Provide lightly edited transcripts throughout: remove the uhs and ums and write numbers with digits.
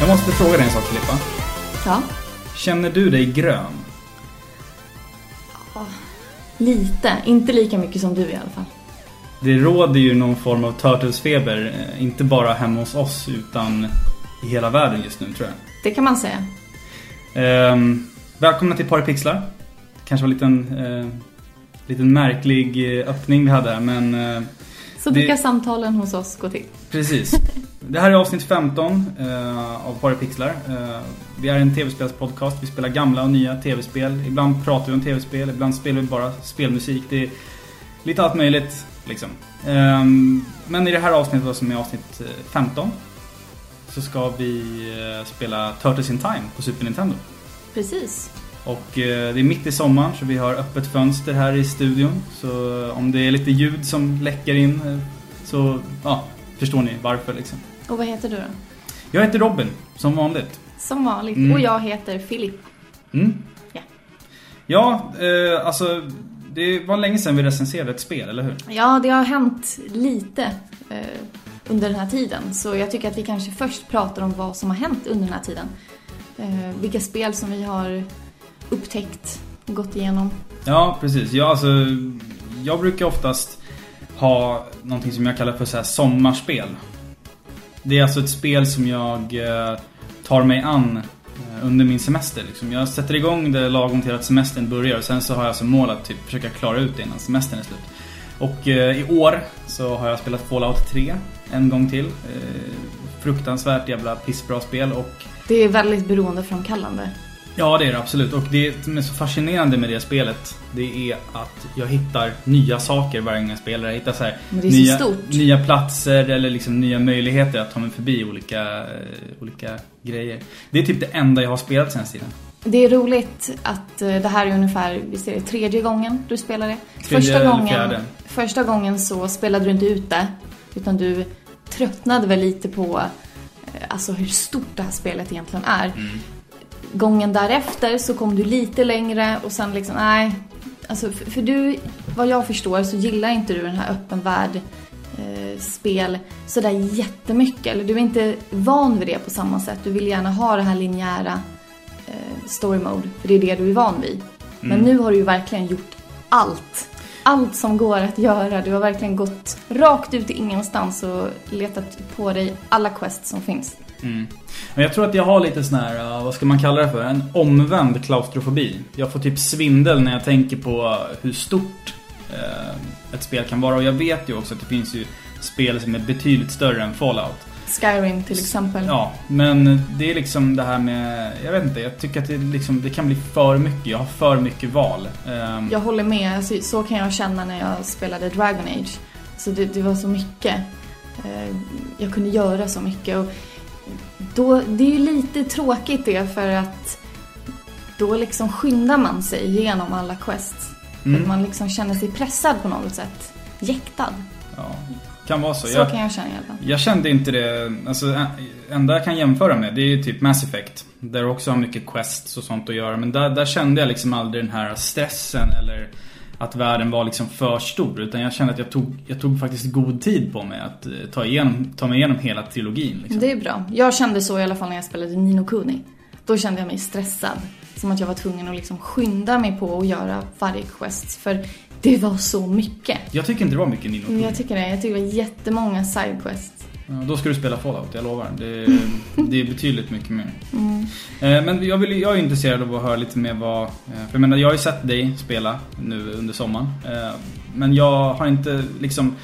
Jag måste fråga dig en sak, Filippa. Ja. Känner du dig grön? Ja, lite. Inte lika mycket som du i alla fall. Det råder ju någon form av Turtles-feber, inte bara hemma hos oss utan i hela världen just nu, tror jag. Det kan man säga. Välkomna till Paripixlar. Kanske var en liten märklig öppning vi hade här, men... Så brukar samtalen hos oss gå till. Precis. Det här är avsnitt 15 av Paripixlar. Vi är en tv-spelspodcast. Vi spelar gamla och nya tv-spel. Ibland pratar vi om tv-spel, ibland spelar vi bara spelmusik. Det är lite allt möjligt liksom. Men i det här avsnittet, som är avsnitt 15, så ska vi spela Turtles in Time på Super Nintendo. Precis. Och det är mitt i sommaren, så vi har öppet fönster här i studion. Så om det är lite ljud som läcker in, så förstår ni varför liksom. Och vad heter du då? Jag heter Robin, som vanligt. Som vanligt. Och jag heter Filip. Ja, alltså det var länge sedan vi recenserade ett spel, eller hur? Ja, det har hänt lite under den här tiden. Så jag tycker att vi kanske först pratar om vad som har hänt under den här tiden. Vilka spel som vi har upptäckt och gått igenom. Ja, precis. Jag brukar oftast ha någonting som jag kallar för så här sommarspel. Det är alltså ett spel som jag tar mig an under min semester liksom. Jag sätter igång det lagom till att semestern börjar, och sen så har jag som mål att typ försöka klara ut det innan semestern är slut. Och i år så har jag spelat Fallout 3 en gång till. Fruktansvärt jävla pissbra spel. Och det är väldigt beroendeframkallande. Ja, det är det absolut. Och det som är så fascinerande med det spelet, det är att jag hittar nya saker varje gång jag spelar. Jag hittar så här nya platser eller liksom nya möjligheter att ta mig förbi olika grejer. Det är typ det enda jag har spelat sen tiden. Det är roligt att det här är ungefär, visst är det 3:e gången du spelar det? Första gången så spelade du inte ut det, utan du tröttnade väl lite på alltså hur stort det här spelet egentligen är. Gången därefter så kom du lite längre och sen liksom, nej. Alltså för du, vad jag förstår, så gillar inte du den här öppen värld spel sådär jättemycket. Eller du är inte van vid det på samma sätt. Du vill gärna ha det här linjära story mode, för det är det du är van vid. Men nu har du ju verkligen gjort allt som går att göra. Du har verkligen gått rakt ut i ingenstans och letat på dig alla quests som finns. Men jag tror att jag har lite sån här, vad ska man kalla det för? En omvänd klaustrofobi. Jag får typ svindel när jag tänker på hur stort ett spel kan vara. Och jag vet ju också att det finns ju spel som är betydligt större än Fallout. Skyrim till exempel. Ja, men det är liksom det här med, jag vet inte, jag tycker att det kan bli för mycket. Jag har för mycket val. Jag håller med, alltså, så kan jag känna när jag spelade Dragon Age. Så det var så mycket. Jag kunde göra så mycket, och då, det är ju lite tråkigt det, för att då liksom skyndar man sig igenom alla quests. För man liksom känner sig pressad på något sätt. Jäktad. Ja, kan vara så. Så kan jag känna i alla fall. Jag kände inte det, alltså enda jag kan jämföra med, det är ju typ Mass Effect. Där också har mycket quests och sånt att göra. Men där kände jag liksom aldrig den här stressen eller att världen var liksom för stor, utan jag kände att jag tog faktiskt god tid på mig att ta mig igenom hela trilogin liksom. Det är bra. Jag kände så i alla fall när jag spelade Ni no Kuni. Då kände jag mig stressad, som att jag var tvungen att liksom skynda mig på att göra varje quest, för det var så mycket. Jag tycker inte det var mycket Ni no Kuni. Jag tycker det var jättemånga sidequests. Ja, då ska du spela Fallout, jag lovar. Det är betydligt mycket mer. Men jag är intresserad av att höra lite mer vad... För jag menar, jag har ju sett dig spela nu under sommaren. Men jag har inte liksom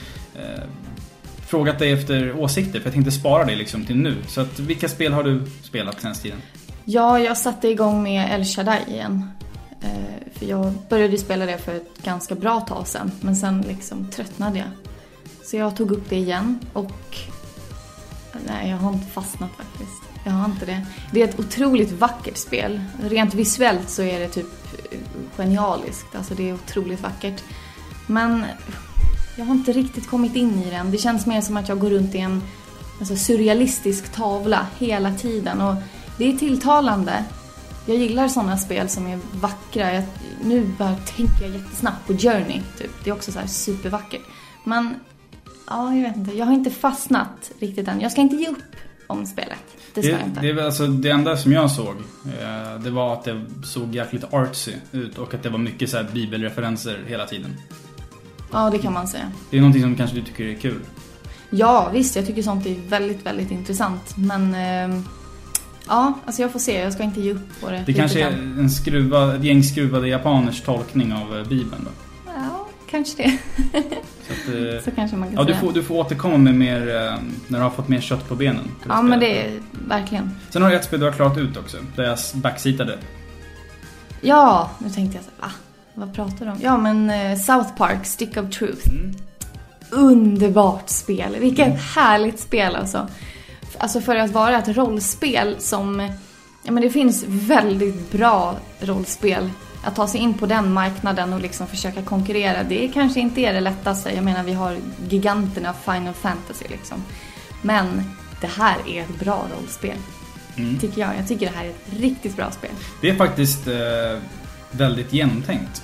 frågat dig efter åsikter, för jag tänkte spara dig liksom till nu. Så att, vilka spel har du spelat sen tiden? Ja, jag satte igång med El Shaddai igen. För jag började spela det för ett ganska bra tag sedan. Men sen liksom tröttnade jag. Så jag tog upp det igen och... Nej, jag har inte fastnat faktiskt. Jag har inte det. Det är ett otroligt vackert spel. Rent visuellt så är det typ genialiskt. Alltså det är otroligt vackert. Men jag har inte riktigt kommit in i den. Det känns mer som att jag går runt i en surrealistisk tavla hela tiden. Och det är tilltalande. Jag gillar sådana spel som är vackra. Nu bara tänker jag jättesnabbt på Journey. Typ. Det är också så här supervackert. Men... Ja, jag vet inte. Jag har inte fastnat riktigt än. Jag ska inte ge upp. om spelet. Det ska jag inte. Det är väl alltså det enda som jag såg. Det var att det såg jäkligt artsy ut. Och att det var mycket så här bibelreferenser hela tiden. Ja, det kan man säga. Det är någonting som kanske du tycker är kul. Ja, visst. Jag tycker sånt är väldigt, väldigt intressant. Men ja, alltså jag får se. Jag ska inte ge upp på det. Det kanske är ett gäng skruvade japaners tolkning av Bibeln då. Ja, kanske det. Så kanske man kan säga. Du får återkomma med mer när du har fått mer kött på benen. Ja, men det är verkligen. Sen har du ett spel du har klarat ut också. Där jag backseatade. Ja, nu tänkte jag så vad pratar du om? Ja, men South Park, Stick of Truth. Underbart spel. Vilket härligt spel alltså. Alltså för att vara ett rollspel som... Ja, men det finns väldigt bra rollspel. Att ta sig in på den marknaden och liksom försöka konkurrera, det kanske inte är det lättaste. Jag menar, vi har giganterna Final Fantasy liksom. Men det här är ett bra rollspel. Tycker jag. Jag tycker det här är ett riktigt bra spel. Det är faktiskt väldigt genomtänkt.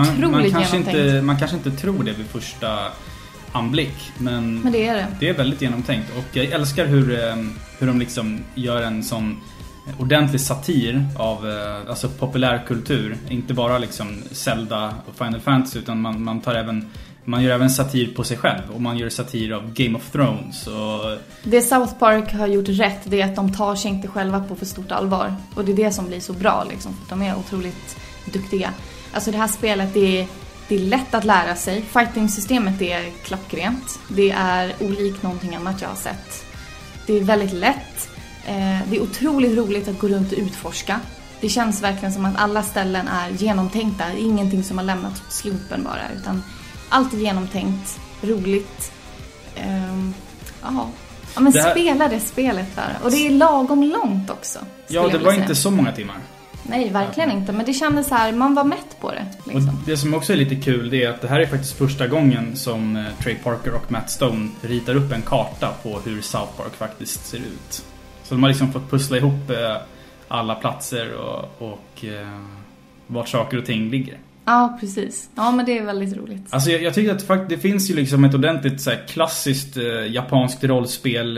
Man kanske inte tror det vid första anblick, men det är det. Det är väldigt genomtänkt. Och jag älskar hur de liksom gör en sån ordentlig satir av alltså populärkultur. Inte bara liksom Zelda och Final Fantasy, utan man gör även satir på sig själv. Och man gör satir av Game of Thrones och... Det South Park har gjort rätt, det är att de tar sig inte själva på för stort allvar. Och det är det som blir så bra liksom. De är otroligt duktiga. Alltså det här spelet, det är lätt att lära sig. Fighting-systemet är klockrent. Det är olikt någonting annat jag har sett. Det är väldigt lätt. Det är otroligt roligt att gå runt och utforska. Det känns verkligen som att alla ställen är genomtänkta. Det är ingenting som har lämnat åt slumpen bara. Utan allt är genomtänkt, roligt. Ja, men spela det spelet där. Och det är lagom långt också. Ja, det var inte så många timmar. Nej, verkligen inte. Men det kändes så här, man var mätt på det. Liksom. Och det som också är lite kul, det är att det här är faktiskt första gången som Trey Parker och Matt Stone ritar upp en karta på hur South Park faktiskt ser ut. Så de har liksom fått pussla ihop alla platser och vart saker och ting ligger. Ja, precis. Ja, men det är väldigt roligt. Alltså jag tycker att det finns ju liksom ett ordentligt så här, klassiskt japanskt rollspel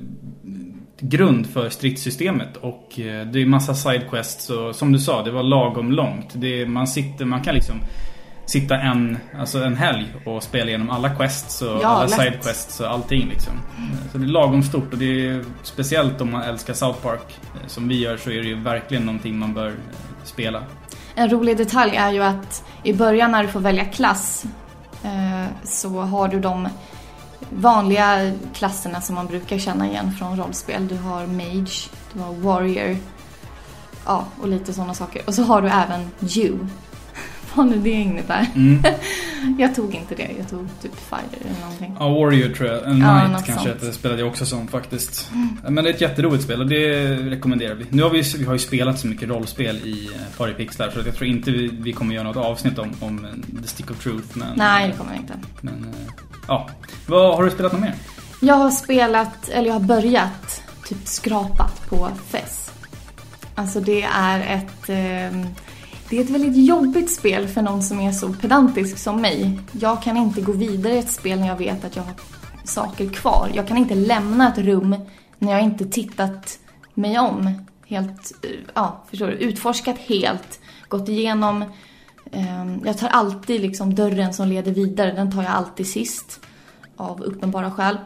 grund för stridssystemet. Och det är massa sidequests och som du sa, det var lagom långt. Man kan liksom sitta en helg och spela igenom alla quests och alla sidequests och allting liksom. Så det är lagom stort, och det är speciellt om man älskar South Park som vi gör, så är det ju verkligen någonting man bör spela. En rolig detalj är ju att i början när du får välja klass så har du de vanliga klasserna som man brukar känna igen från rollspel. Du har Mage, du har Warrior, ja, och lite sådana saker. Och så har du även You. Vad nu det innebär. Jag tog inte det, jag tog typ Fighter eller någonting. Ja, Warrior tror jag. Knight kanske det spelade jag också som faktiskt. Men det är ett jätteroligt spel och det rekommenderar vi. Nu har vi har ju spelat så mycket rollspel i Paripixlar, så jag tror inte vi kommer göra något avsnitt om The Stick of Truth. Men, nej, det kommer vi inte. Men ja, vad har du spelat något mer? Jag har börjat typ skrapat på FES. Alltså det är ett väldigt jobbigt spel för någon som är så pedantisk som mig. Jag kan inte gå vidare i ett spel när jag vet att jag har saker kvar. Jag kan inte lämna ett rum när jag inte tittat mig om. Helt, förstår du? Utforskat helt. Gått igenom. Jag tar alltid liksom dörren som leder vidare. Den tar jag alltid sist. Av uppenbara skäl.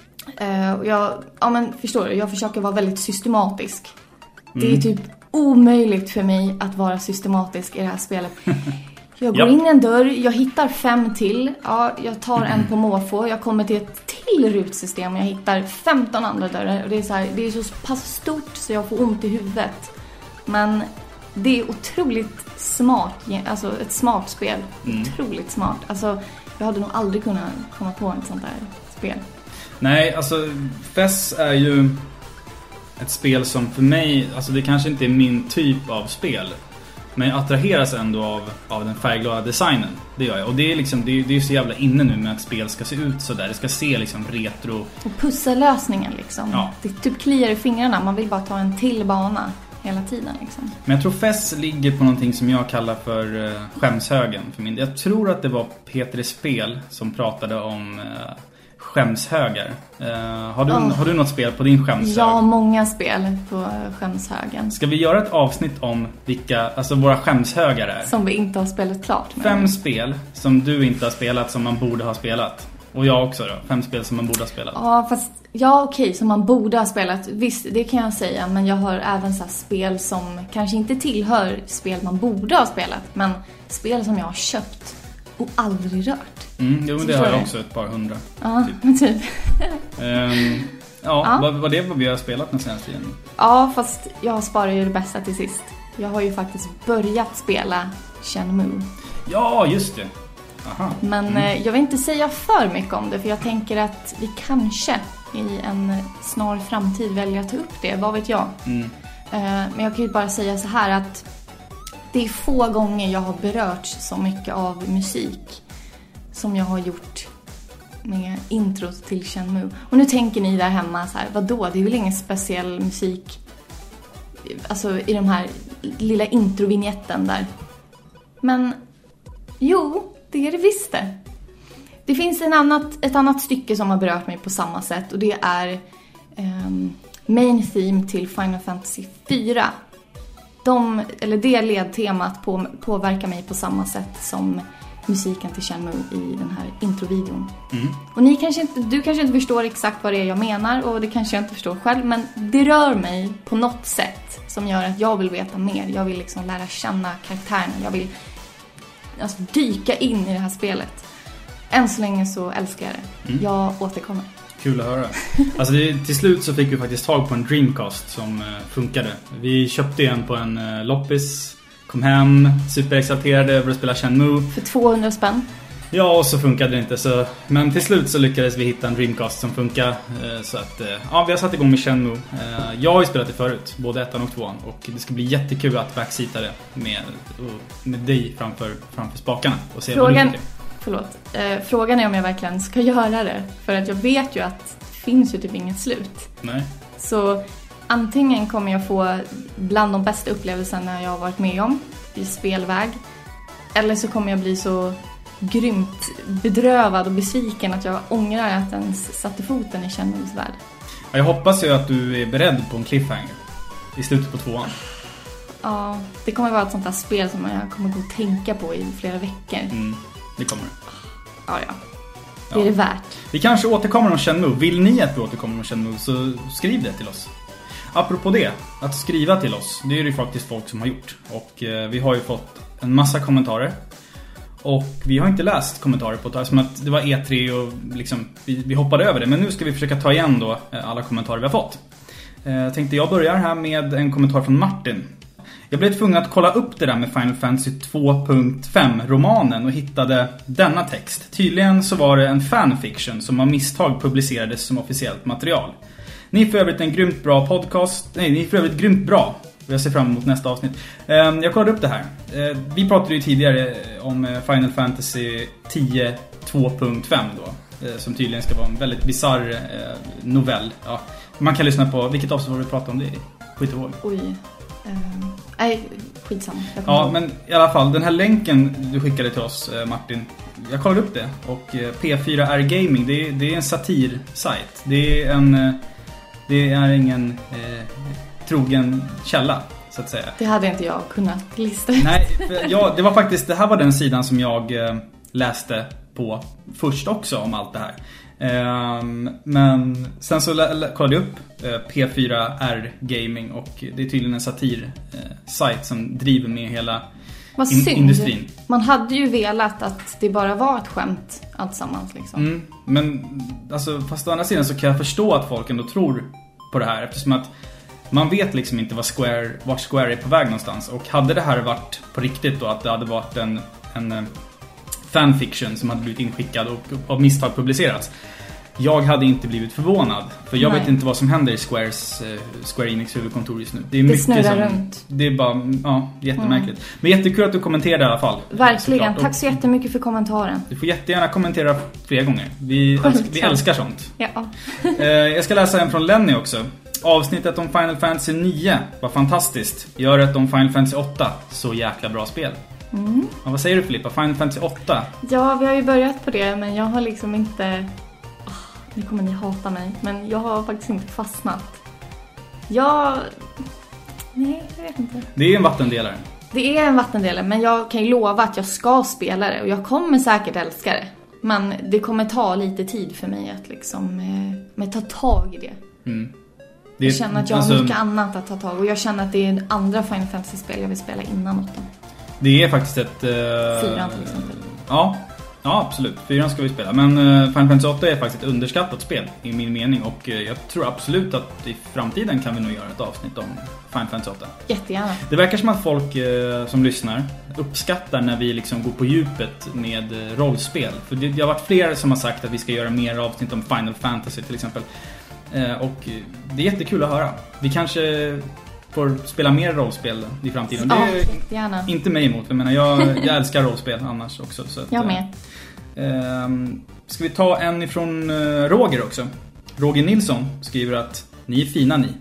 Förstår du? Jag försöker vara väldigt systematisk. Det är typ omöjligt för mig att vara systematisk i det här spelet. Jag går in i en dörr, jag hittar 5 till. Ja, jag tar en på måfå. Jag kommer till ett till rutsystem och jag hittar 15 andra dörrar. Och det är så pass stort så jag får ont i huvudet. Men det är otroligt smart. Alltså ett smart spel. Otroligt smart. Alltså jag hade nog aldrig kunnat komma på ett sånt där spel. Nej, alltså FES är ju ett spel som för mig, alltså det kanske inte är min typ av spel, men jag attraheras ändå av den färgglada designen. Det gör jag. Och det är liksom, det är så jävla inne nu med att spel ska se ut så där. Det ska se liksom retro. Och pussellösningen liksom. Ja. Det typ kliar i fingrarna. Man vill bara ta en till bana hela tiden liksom. Men jag tror FES ligger på någonting som jag kallar för skämshögen för min. Jag tror att det var Peter Spel som pratade om skämshögar. Har du något spel på din skämshög? Ja, många spel på skämshögen. Ska vi göra ett avsnitt om vilka, alltså våra skämshögar är? Som vi inte har spelat klart med. 5 spel som du inte har spelat som man borde ha spelat. Och jag också då. 5 spel som man borde ha spelat. Ja, fast okej, som man borde ha spelat. Visst, det kan jag säga. Men jag har även så här spel som kanske inte tillhör spel man borde ha spelat. Men spel som jag har köpt och aldrig rört. Jo, det har jag också, ett par hundra. Ja, typ. Vad det är vad vi har spelat den senaste tiden? Ja, fast jag sparar ju det bästa till sist. Jag har ju faktiskt börjat spela Shenmue. Ja, just det. Aha. Men jag vill inte säga för mycket om det, för jag tänker att vi kanske i en snar framtid väljer att ta upp det, vad vet jag. Men jag kan ju bara säga så här att det är få gånger jag har berört så mycket av musik som jag har gjort med introt till Shenmue. Och nu tänker ni där hemma så här, vadå? Det är väl ingen speciell musik, alltså i de här lilla introvignetten där. Men jo, det är det visst det. Det finns ett annat stycke som har berört mig på samma sätt, och det är main theme till Final Fantasy 4. Det ledtemat påverkar mig på samma sätt som musiken till Shenmue i den här introvideon. Och du kanske inte förstår exakt vad det är jag menar, och det kanske jag inte förstår själv, men det rör mig på något sätt som gör att jag vill veta mer. Jag vill liksom lära känna karaktärerna. Jag vill dyka in i det här spelet. Än så länge så älskar jag det. Jag återkommer. Kul att höra. Alltså till slut så fick vi faktiskt tag på en Dreamcast som funkade. Vi köpte en på en loppis, kom hem, superexalterade över att spela Shenmue. För 200 spänn. Ja, och så funkade det inte. Men till slut så lyckades vi hitta en Dreamcast som funkar. Så att, vi har satt igång med Shenmue. Jag har ju spelat det förut, både 1 och 2. Och det ska bli jättekul att backseata det med dig framför spakarna. Och se vad du tycker. Frågan är om jag verkligen ska göra det. För att jag vet ju att det finns ju typ inget slut. Nej. Så antingen kommer jag få bland de bästa upplevelserna jag har varit med om i spelväg. Eller så kommer jag bli så grymt bedrövad och besviken att jag ångrar att jag ens satte foten i Shenmues värld. Jag hoppas ju att du är beredd på en cliffhanger i slutet på 2:an. Ja, det kommer vara ett sånt här spel som jag kommer gå och tänka på i flera veckor. Det kommer det. Ja. Det är det värt. Vi kanske återkommer om Shenmue. Vill ni att vi återkommer om Shenmue, så skriv det till oss. Apropå det, att skriva till oss, det är ju faktiskt folk som har gjort. Och vi har ju fått en massa kommentarer. Och vi har inte läst kommentarer på det, som att det var E3 och liksom, vi hoppade över det. Men nu ska vi försöka ta igen då alla kommentarer vi har fått. Tänkte jag börjar här med en kommentar från Martin. Jag blev tvungen att kolla upp det där med Final Fantasy 2.5-romanen och hittade denna text. Tydligen så var det en fanfiction som av misstag publicerades som officiellt material. Ni är för övrigt en grymt bra podcast. Nej, ni är för övrigt grymt bra. Jag ser fram emot nästa avsnitt. Jag kollade upp det här. Vi pratade ju tidigare om Final Fantasy 10 2.5 då. Som tydligen ska vara en väldigt bizarr novell. Ja, man kan lyssna på, vilket avsnitt var vi pratade om det? Skit ihåg. Oj. Nej, skitsamma. Ja, men i alla fall, den här länken du skickade till oss, Martin. Jag kollade upp det. Och P4R Gaming, det är en satirsajt. Det är ingen trogen källa, så att säga. Det hade inte jag kunnat lista. Nej, det var faktiskt, det här var den sidan som jag läste på först också om allt det här. Men sen så kollade jag upp P4R Gaming, och det är tydligen en satirsajt som driver med hela industrin. Man hade ju velat att det bara var ett skämt alltsammans liksom. Men alltså, fast å andra sidan så kan jag förstå att folk ändå tror på det här, eftersom att man vet liksom inte vart Square är på väg någonstans. Och hade det här varit på riktigt då, att det hade varit en fanfiction som hade blivit inskickad och av misstag publicerats, jag hade inte blivit förvånad. För jag vet inte vad som händer i Square Enix huvudkontor just nu. Det är mycket som runt. Det är bara, jättemärkligt. Men jättekul att du kommenterade i alla fall. Verkligen, tack så jättemycket för kommentaren. Du får jättegärna kommentera fler gånger. Vi älskar sånt. Ja. Jag ska läsa en från Lenny också. Avsnittet om Final Fantasy 9 var fantastiskt. Gör ett om Final Fantasy 8. Så jäkla bra spel. Ja, vad säger du, Filippa? Final Fantasy 8? Ja, vi har ju börjat på det, men jag har liksom inte... Nu kommer ni hata mig, men jag har faktiskt inte fastnat. Nej, jag vet inte. Det är en vattendelare. Det är en vattendelare, men jag kan ju lova att jag ska spela det. Och jag kommer säkert älska det. Men det kommer ta lite tid för mig att liksom ta tag i det. Jag känner att jag har mycket annat att ta tag. Och jag känner att det är andra Final Fantasy-spel jag vill spela innan 8. Det är faktiskt ett... 4 till exempel. Ja, absolut. 4 ska vi spela. Men Final Fantasy 8 är faktiskt ett underskattat spel i min mening. Och jag tror absolut att i framtiden kan vi nog göra ett avsnitt om Final Fantasy 8. Jättegärna. Det verkar som att folk som lyssnar uppskattar när vi liksom går på djupet med rollspel. För det har varit flera som har sagt att vi ska göra mer avsnitt om Final Fantasy till exempel. Och det är jättekul att höra. Vi kanske får spela mer rollspel i framtiden. Ja, det är gärna. Inte mig emot. Jag älskar rollspel annars också. Så att, jag med. Ska vi ta en ifrån Roger också? Roger Nilsson skriver att ni är fina ni.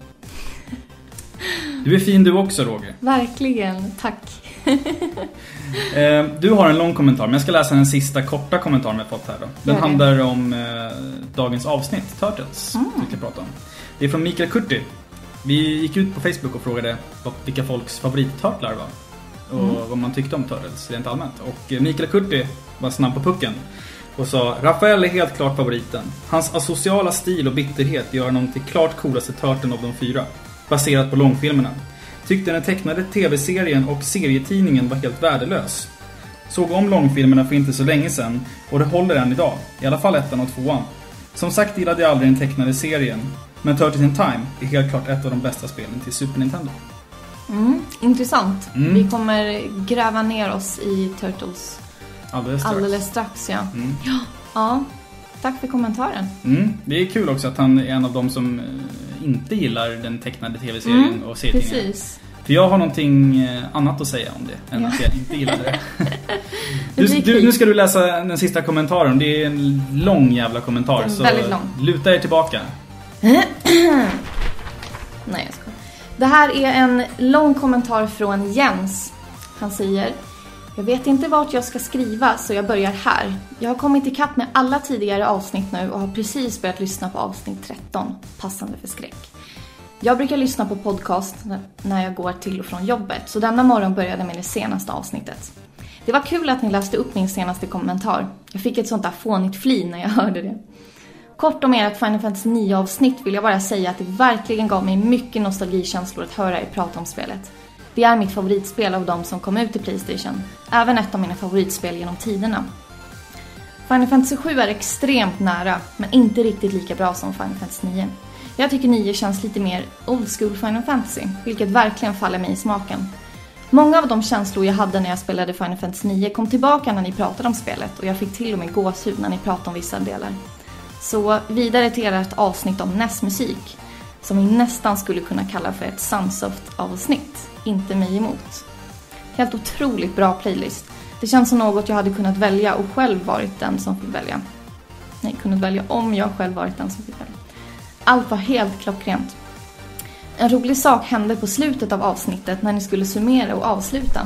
Du är fin du också, Roger. Verkligen, tack. Du har en lång kommentar, men jag ska läsa den sista korta kommentaren vi har fått här då. Den handlar om dagens avsnitt, Turtles, vi ska prata om. Det är från Mikael Kurti. Vi gick ut på Facebook och frågade vilka folks favorittörtlar var. Och vad man tyckte om Turtles rent allmänt. Och Mikael Kurti var snabb på pucken och sa: Rafael är helt klart favoriten. Hans asociala stil och bitterhet gör honom till klart coolaste Turteln av de 4, baserat på långfilmerna. Tyckte den tecknade tv-serien och serietidningen var helt värdelös. Såg om långfilmerna för inte så länge sedan och det håller än idag, i alla fall 1 och 2. Som sagt gillade jag aldrig den tecknade serien, men Turtles in Time är helt klart ett av de bästa spelen till Super Nintendo. Intressant. Vi kommer gräva ner oss i Turtles alldeles strax. Ja, tack för kommentaren. Det är kul också att han är en av dem som inte gillar den tecknade tv-serien och serietidningen. Precis. För jag har någonting annat att säga om det än att jag inte gillade det. Nu ska du läsa den sista kommentaren. Det är en lång jävla kommentar. Så väldigt lång. Luta er tillbaka. Nej, jag skojar. Det här är en lång kommentar från Jens. Han säger: jag vet inte vart jag ska skriva så jag börjar här. Jag har kommit i kapp med alla tidigare avsnitt nu och har precis börjat lyssna på avsnitt 13, passande för skräck. Jag brukar lyssna på podcast när jag går till och från jobbet, så denna morgon började med det senaste avsnittet. Det var kul att ni läste upp min senaste kommentar. Jag fick ett sånt där fånigt flin när jag hörde det. Kort om ert Final Fantasy 9-avsnitt vill jag bara säga att det verkligen gav mig mycket nostalgikänslor att höra er prata om spelet. Det är mitt favoritspel av de som kom ut till PlayStation. Även ett av mina favoritspel genom tiderna. Final Fantasy 7 är extremt nära, men inte riktigt lika bra som Final Fantasy 9. Jag tycker 9 känns lite mer old school Final Fantasy, vilket verkligen faller mig i smaken. Många av de känslor jag hade när jag spelade Final Fantasy 9 kom tillbaka när ni pratade om spelet, och jag fick till och med gåshud när ni pratade om vissa delar. Så vidare till ert avsnitt om NES-musik, som vi nästan skulle kunna kalla för ett Sunsoft-avsnitt, inte mig emot. Helt otroligt bra playlist. Det känns som något jag hade kunnat välja och själv varit den som fick välja. Nej, kunnat välja om jag själv varit den som fick välja. Allt var helt klockrent. En rolig sak hände på slutet av avsnittet när ni skulle summera och avsluta.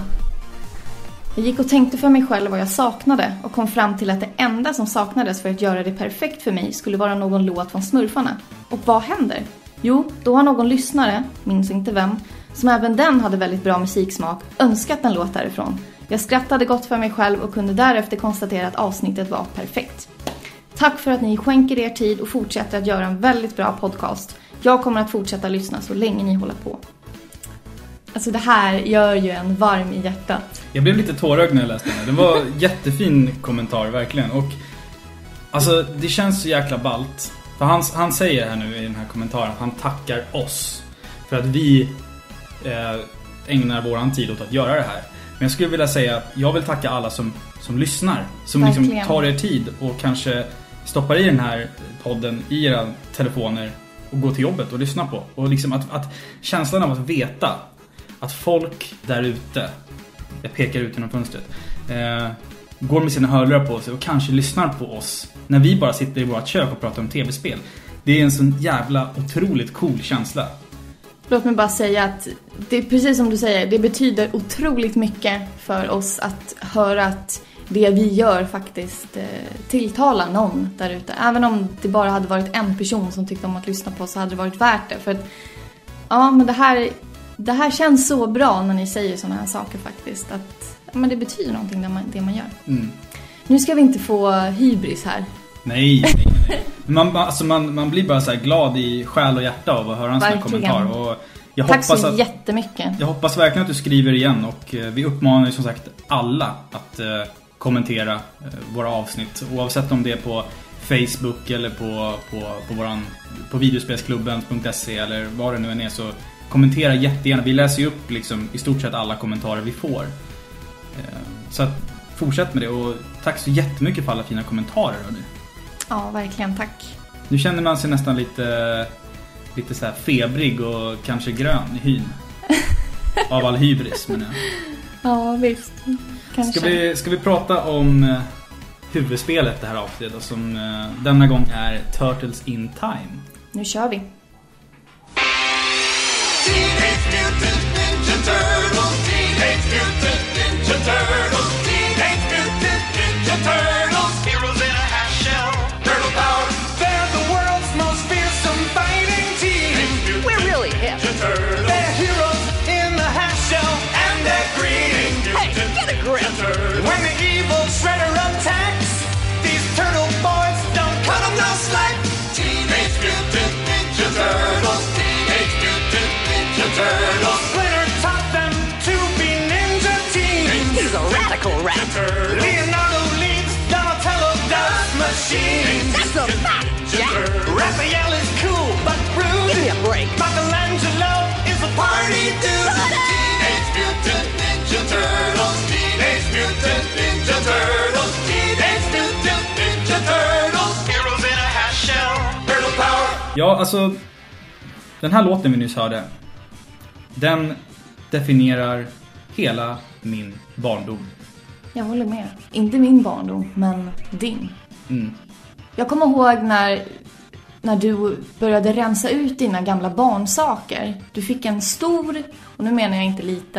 Jag gick och tänkte för mig själv vad jag saknade och kom fram till att det enda som saknades för att göra det perfekt för mig skulle vara någon låt från Smurfarna. Och vad händer? Jo, då har någon lyssnare, minns inte vem, som även den hade väldigt bra musiksmak, önskat en låt därifrån. Jag skrattade gott för mig själv och kunde därefter konstatera att avsnittet var perfekt. Tack för att ni skänker er tid och fortsätter att göra en väldigt bra podcast. Jag kommer att fortsätta lyssna så länge ni håller på. Alltså det här gör ju en varm i hjärtat. Jag blev lite tårögd när jag läste den. Det var en jättefin kommentar, verkligen. Och alltså det känns så jäkla ballt. För han säger här nu i den här kommentaren att han tackar oss för att vi ägnar våran tid åt att göra det här. Men jag skulle vilja säga att jag vill tacka alla som lyssnar. Som liksom tar er tid och kanske stoppar i den här podden i era telefoner och går till jobbet och lyssnar på. Och liksom att känslan av att veta att folk där ute, jag pekar ut genom fönstret, går med sina hörlurar på sig och kanske lyssnar på oss när vi bara sitter i vårt kök och pratar om tv-spel. Det är en sån jävla otroligt cool känsla. Låt mig bara säga att det är precis som du säger, det betyder otroligt mycket för oss att höra att det vi gör faktiskt tilltalar någon där ute. Även om det bara hade varit en person som tyckte om att lyssna på, så hade det varit värt det. För att, ja, men det här känns så bra när ni säger såna här saker faktiskt. Att men det betyder någonting det man gör. Mm. Nu ska vi inte få hybris här. Nej. Man blir bara så här glad i själ och hjärta av att höra en sån här kommentar. Och tack så jättemycket. Jag hoppas verkligen att du skriver igen. Och vi uppmanar ju som sagt alla att kommentera våra avsnitt. Oavsett om det är på Facebook eller på videospelsklubben.se eller vad det nu än är, så kommentera jättegärna. Vi läser ju upp liksom i stort sett alla kommentarer vi får. Så att fortsätt med det, och tack så jättemycket för alla fina kommentarer. Hörni. Ja, verkligen, tack. Nu känner man sig nästan lite så här febrig och kanske grön i hyn. Av all hybris, men ja, visst. Kanske. Ska vi prata om huvudspelet det här avsnittet, som denna gång är Turtles in Time. Nu kör vi. Teenage Mutant Ninja Turtles, Teenage Mutant Ninja Turtles, Teenage Mutant Ninja Turtles, heroes in a half shell, turtle power. They're the world's most fearsome fighting team. We're really hip. They're heroes in the half shell, and they're green. Hey, get a grip. When the evil Shredder attacks, these turtle boys don't cut them no slack. Teenage Mutant Ninja Turtles, Teenage Mutant Ninja Turtles. Splinter taught them to be ninja teens. He's a radical rat. Leonardo leads, Donatello does machines. That's a fact, Jack. Raphael is cool but rude. Give me a break. Michelangelo is a party dude. Teenage Mutant Ninja Turtles, Teenage Mutant Ninja Turtles, Teenage Mutant Ninja Turtles, heroes in a half shell, turtle power. Ja, alltså den här låten vi nyss hörde, den definierar hela min barndom. Jag håller med. Inte min barndom, men din. Mm. Jag kommer ihåg när du började rensa ut dina gamla barnsaker. Du fick en stor, och nu menar jag inte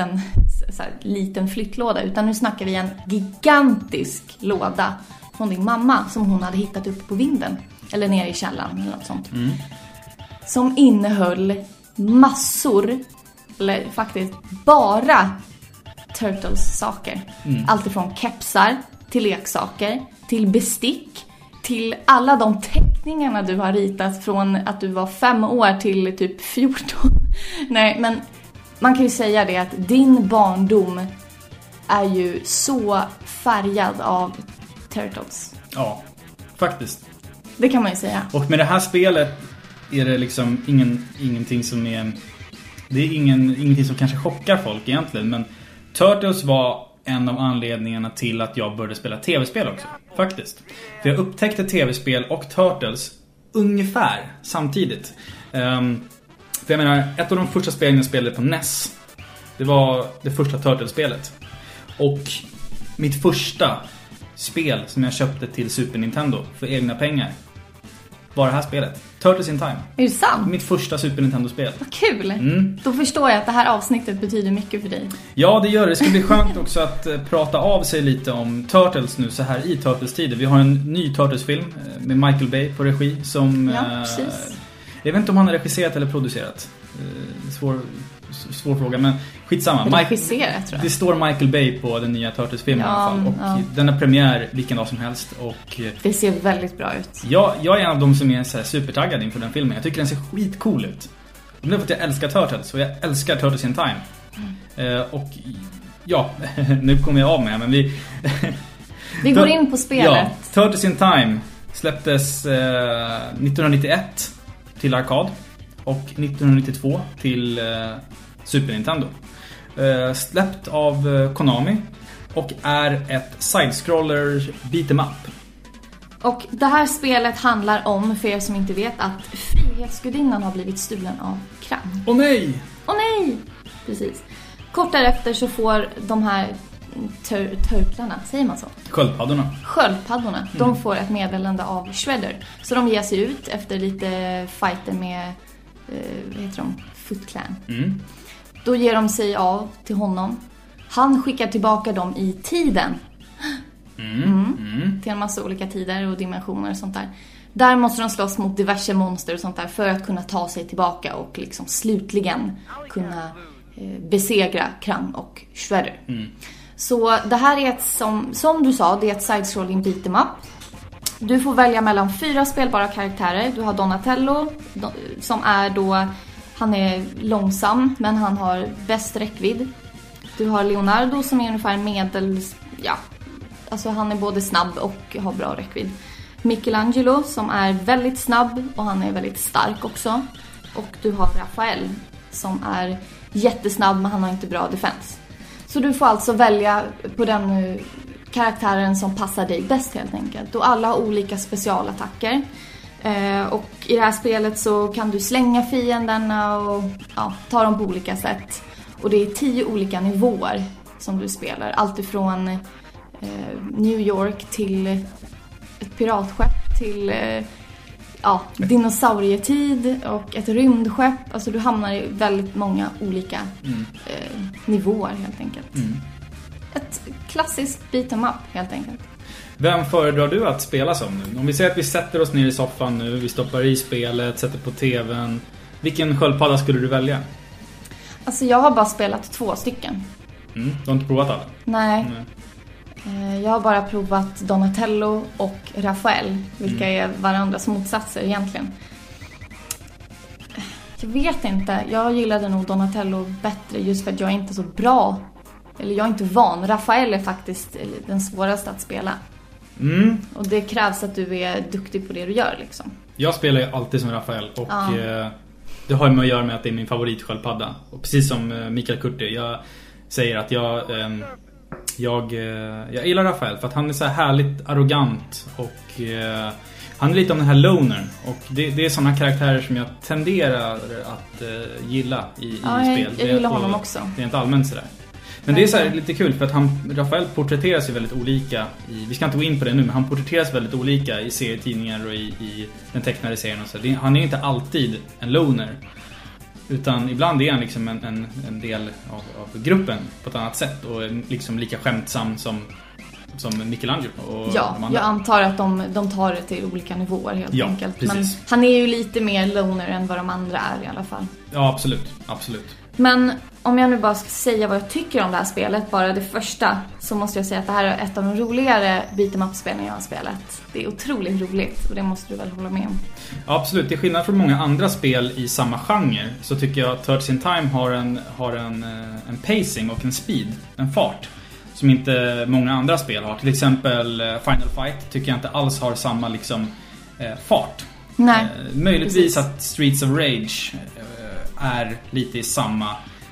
liten flyttlåda, utan nu snackar vi en gigantisk låda från din mamma som hon hade hittat upp på vinden. Eller nere i källaren eller något sånt. Mm. Som innehöll massor, eller faktiskt bara Turtles-saker. Allt ifrån kepsar till leksaker, till bestick, till alla de teckningarna du har ritat från att du var 5 år till typ 14. Nej, men man kan ju säga det att din barndom är ju så färgad av Turtles. Ja, faktiskt. Det kan man ju säga. Och med det här spelet är det liksom ingenting som är... Det är ingenting som kanske chockar folk egentligen, men Turtles var en av anledningarna till att jag började spela tv-spel också, faktiskt. För jag upptäckte tv-spel och Turtles ungefär samtidigt. För jag menar, ett av de första spelen jag spelade på NES, det var det första Turtles-spelet. Och mitt första spel som jag köpte till Super Nintendo för egna pengar var det här spelet, Turtles in Time. Är det sant? Mitt första Super Nintendo-spel. Vad kul! Då förstår jag att det här avsnittet betyder mycket för dig. Ja, det gör det. Det ska bli skönt också att prata av sig lite om Turtles nu så här i Turtles-tider. Vi har en ny Turtles-film med Michael Bay på regi som... Ja, precis. Jag vet inte om han har regisserat eller producerat. Svår fråga, men skitsamma. Regisserat, tror jag. Det står Michael Bay på den nya Turtles-filmen i alla fall. Och den är premiär vilken dag som helst. Och det ser väldigt bra ut. Jag är en av dem som är så här supertaggad inför den filmen. Jag tycker den ser skitcool ut. Det är för att jag älskar Turtles. Och jag älskar Turtles in Time. Och ja, nu kommer jag av med, men vi går in på spelet. Ja, Turtles in Time släpptes 1991 till arkad. Och 1992 till Super Nintendo. Släppt av Konami. Och är ett side-scroller beat'em up. Och det här spelet handlar om, för er som inte vet, att Frihetsgudinnan har blivit stulen av Krang. Åh nej! Åh nej! Precis. Kort därefter så får de här turtlarna, säger man så? Sköldpaddorna. De får ett meddelande av Shredder. Så de ger sig ut efter lite fighter med vad heter de? Foot Clan. Då ger de sig av till honom. Han skickar tillbaka dem i tiden. Till en massa olika tider och dimensioner och sånt där. Där måste de slåss mot diverse monster och sånt där för att kunna ta sig tillbaka och liksom slutligen kunna besegra Krang och Shredder. Så det här är ett, som du sa, det är ett side-scrolling beat'em up. Du får välja mellan 4 spelbara karaktärer. Du har Donatello som är då, han är långsam men han har bäst räckvidd. Du har Leonardo som är ungefär alltså han är både snabb och har bra räckvidd. Michelangelo som är väldigt snabb och han är väldigt stark också. Och du har Rafael som är jättesnabb men han har inte bra defense. Så du får alltså välja på den karaktären som passar dig bäst helt enkelt. Och alla har olika specialattacker. Och i det här spelet så kan du slänga fienderna och ta dem på olika sätt. Och det är 10 olika nivåer som du spelar. Allt ifrån New York till ett piratskepp till dinosaurietid och ett rymdskepp. Alltså du hamnar i väldigt många olika nivåer helt enkelt. Ett klassiskt beat'em up helt enkelt. Vem föredrar du att spela som nu? Om vi säger att vi sätter oss ner i soffan nu, vi stoppar i spelet, sätter på tvn. Vilken sköldpadda skulle du välja? Alltså jag har bara spelat 2 stycken. Du har inte provat alla? Nej. Jag har bara provat Donatello och Rafael, vilka är varandras motsatser egentligen. Jag vet inte, jag gillade nog Donatello bättre just för att jag är inte så bra. Eller jag är inte van. Rafael är faktiskt den svåraste att spela. Och det krävs att du är duktig på det du gör liksom. Jag spelar ju alltid som Rafael och det har ju med att göra med att det är min favoritsköldpadda. Och precis som Mikael Kurti, jag säger att jag gillar Rafael för att han är så här härligt arrogant och han är lite om den här lonern. Och det är sådana karaktärer som jag tenderar att gilla i spel. Jag gillar honom också. Det är inte allmänt sådär. Men det är så här lite kul för att Rafael porträtteras ju väldigt olika vi ska inte gå in på det nu, men han porträtteras väldigt olika i serietidningar och i den tecknade serien och så. Han är ju inte alltid en loner, utan ibland är han liksom en del av gruppen på ett annat sätt och liksom lika skämtsam som Michelangelo och jag antar att de tar det till olika nivåer helt enkelt. Precis. Men han är ju lite mer loner än vad de andra är i alla fall. Ja, absolut. Men om jag nu bara ska säga vad jag tycker om det här spelet, bara det första, så måste jag säga att det här är ett av de roligare beat'em up-spelen jag har spelat. Det är otroligt roligt och det måste du väl hålla med om. Ja, absolut. Till skillnad från många andra spel i samma genre så tycker jag att Turtles in Time har en pacing och en speed, en fart som inte många andra spel har. Till exempel Final Fight tycker jag inte alls har samma liksom fart. Nej. Möjligtvis precis. att Streets of Rage är lite i samma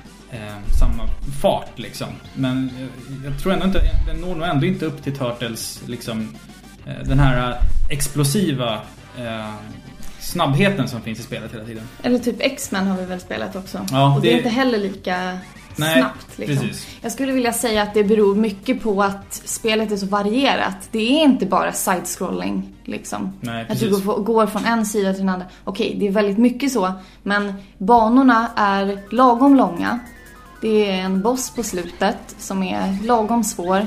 fart liksom. Men jag tror ändå inte, den når nog ändå inte upp till Turtles liksom, den här explosiva snabbheten som finns i spelet hela tiden. Eller typ X-Men har vi väl spelat också. Ja, och det är inte heller lika snabbt liksom. Precis. Jag skulle vilja säga att det beror mycket på att spelet är så varierat. Det är inte bara side-scrolling liksom. Nej, att du går från en sida till den andra. Okej, det är väldigt mycket så, men banorna är lagom långa. Det är en boss på slutet som är lagom svår.